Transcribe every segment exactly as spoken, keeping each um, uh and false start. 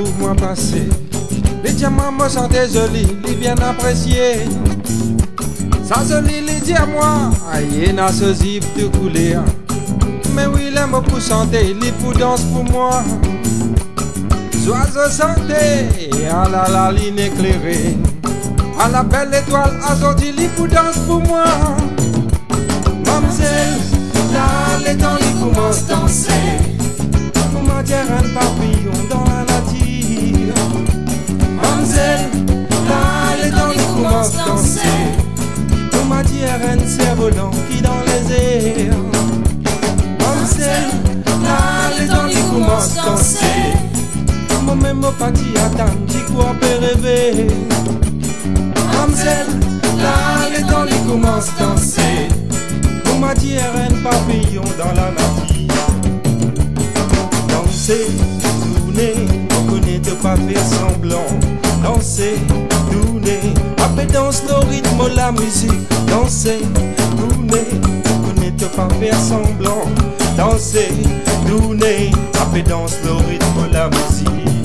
moi passé. Les diamants me sentaient jolis, les bien appréciés. Ça joli, les diamants, aïe, n'a ce zip de couler. Mais oui, il aime pour chanter, les pour danse pour moi. Oiseau santé, à la, la ligne éclairée. À la belle étoile, aujourd'hui, les pour danse pour moi. Mamselle, là, les temps, les commencent à danser. Pour ma dire un papillon dans la nature. Mamselle, là, les temps, les commencent à danser. Pour ma dire un cerf-volant qui dans les airs. Mamselle, là, les temps, les commencent à danser. Moi même au parti attend, j'y crois peut rêver. Mamselle, là, les temps, les commencent à danser. Pour ma dire un papillon dans la nature. Danser, tourner, on connaît de pas faire semblant. Danser, tourner, après danse le rythme, la musique. Danser, tourner, on connaît de pas faire semblant. Danser, tourner, après danse le rythme, la musique.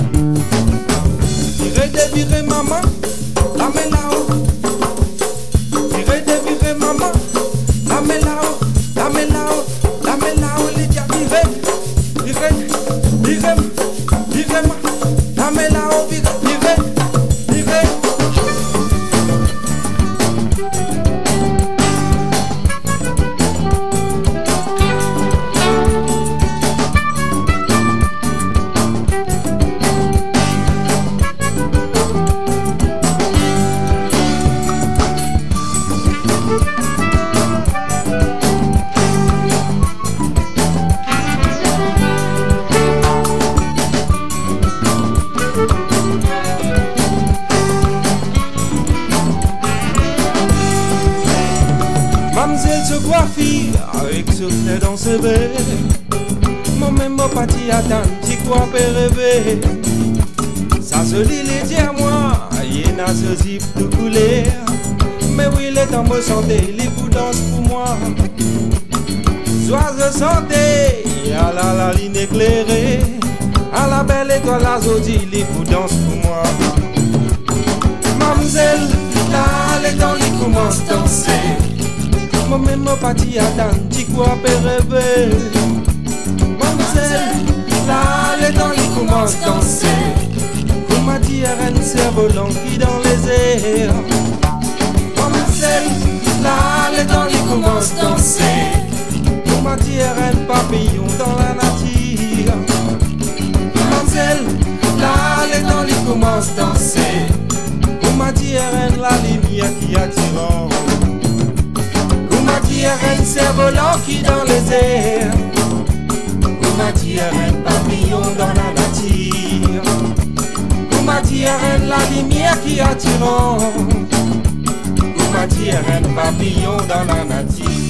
Virez de virer maman, la mets là-haut. Virez de virer maman, la mets là-haut, la mets là-haut, la mets là-haut, les gars, virez, virez, virez, virez, la mets là-haut, virez, virez, virez. Mamselle se coiffille avec ce flair dans ses baies. Moi même au parti attend, j'y crois peut rêver. Ça se lit les dire moi, y'en a ce zip de couleur. Mais oui, les temps me santé, les coups dansent pour moi. Sois de santé, à la, la ligne éclairée. À la belle étoile, la zodi, les coups dansent pour moi. Mamselle, là, les temps, les commencent à danser. Moi même au parti attend, j'y crois peut rêver. Mamselle, là, les temps, les commencent à danser. Pour ma dire un cerf-volant qui dans les airs. Mamselle, là, les temps, les commencent à danser. Pour ma dire un papillon dans la nature. Mamselle, là, les temps, les commencent à danser. Pour ma dire un la lumière qui attire. Pour ma dire un cerf-volant qui dans les airs. Pour ma dire un papillon dans la nature. Pour ma dire un la lumière qui attire. Pour ma dire un papillon dans la nature.